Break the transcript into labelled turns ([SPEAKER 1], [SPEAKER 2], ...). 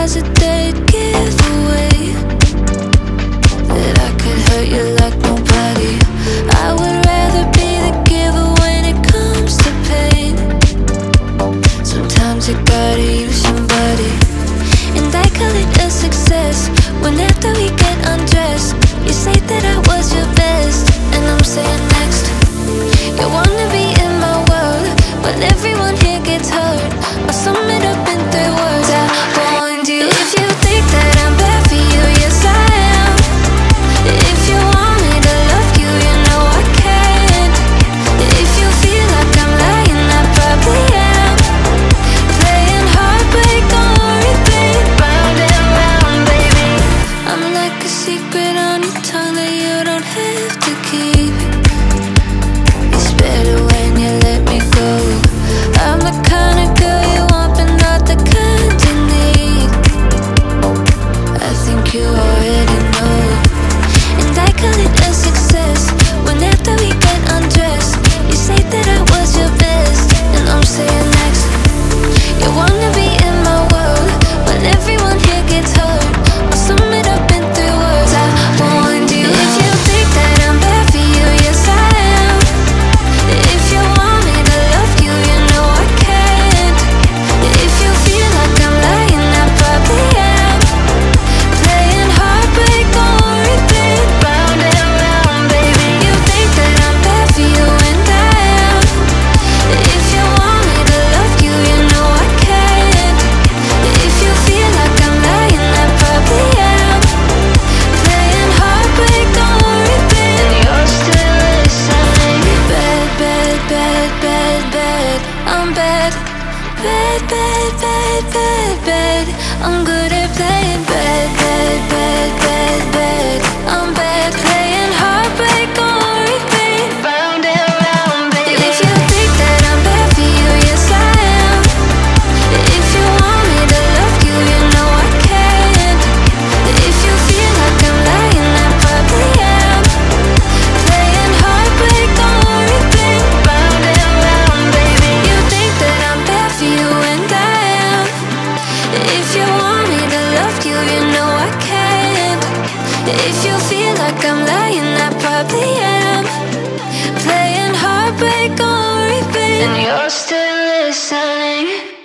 [SPEAKER 1] as a dead giveaway that I could hurt you like nobody. I would rather be the giver when it comes to pain. Sometimes you gotta use somebody, and I call it a success when after we get undressed you say that I was your best, and I'm saying next. You wanna be in my world, but everyone here gets hurt. I'll sum it up in 3 words. I warned you. If you think that I'm bad for you, yes I am. If you want me to love you, you know I can't. If you feel like I'm lying, I probably am. Playing heartbreak on repeat, round and round, baby. I'm like a secret on your tongue that you don't have to keep. It's better when you let me go. I'm the kind of girl you want, but not the kind you need. I think you already know, and I call it a success when after we get undressed you say that I was your best, and I'm saying next. You wanna be in my world, but everyone here gets hurt. I'll sum it up in 3 words. I warned you. If you think that I'm bad for you, yes I am. If you want me to love you, you know I can't. If you feel like I'm lying, I probably am. Playing heartbreak on repeat, round and round, baby. You think that I'm bad for you, and I am. If you want me to love you, you know I can't. If you feel like I'm lying, I probably am. Playing heartbreak on repeat, and you're still listening. Bad, bad, bad, bad, bad. I'm bad. Bad, bad, bad, bad, bad. I'm good at playing bad, bad, bad, bad, bad. I'm bad. Playing heartbreak on repeat, round and round, baby. If you think that I'm bad for you, yes I am. If you want me to love you, you know I can't. If you feel like I'm lying, I probably am. Playing heartbreak on repeat, round and round, baby. You think that I'm bad for you, and I am. If you want me to love you, you know I can't. If you feel like I'm lying, I probably am. Playing heartbreak on repeat, and you're still listening.